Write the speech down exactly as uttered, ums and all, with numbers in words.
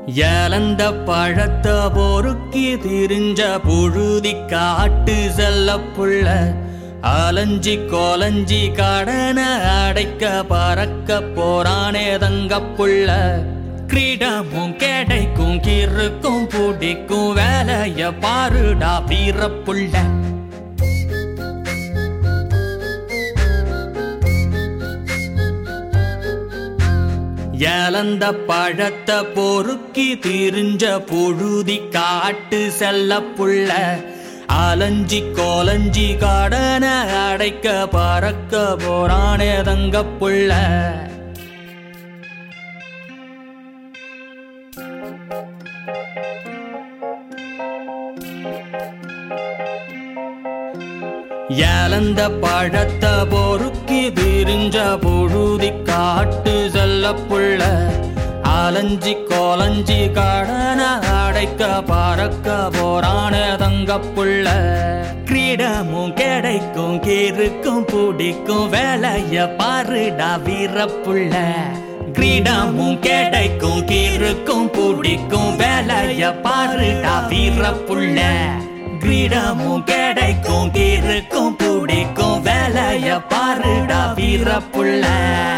ஏலந்த பழத்த பொறுக்கி திரிஞ்ச புழுதி காட்டு செல்ல புள்ள அலஞ்சி கோலஞ்சி கடன அடைக்க பறக்க போறானே தங்க புள்ள கிரீடமும் கேடைக்கும் கிறுக்கும் பிடிக்கும் வேலைய பாருடா வீர புள்ள ஏலந்த பழத்த பொறுக்கி திரிஞ்ச புழுதி காட்டு செல்ல புள்ள அலஞ்சி கோலஞ்சி கடன அடைக்க பறக்க போறானே தங்க புள்ள ஏலந்த பழத்த பொறுக்கி திரிஞ்ச புழுதி காட்டு செல்ல புள்ள அலஞ்சி கோலஞ்சி கடன அடைக்க பறக்க போறானே தங்க புள்ள கிரீடமும் கிடைக்கும் கிறுக்கும் பிடிக்கும் வேலைய பாருடா வீர புள்ள கிரீடமும் கிடைக்கும் கிறுக்கும் பிடிக்கும் வேலைய பாருடா வீர புள்ள கிரீடமும் கிடைக்கும் கிறுக்கும் பிடிக்கும் வேலைய பாருடா வீர புள்ள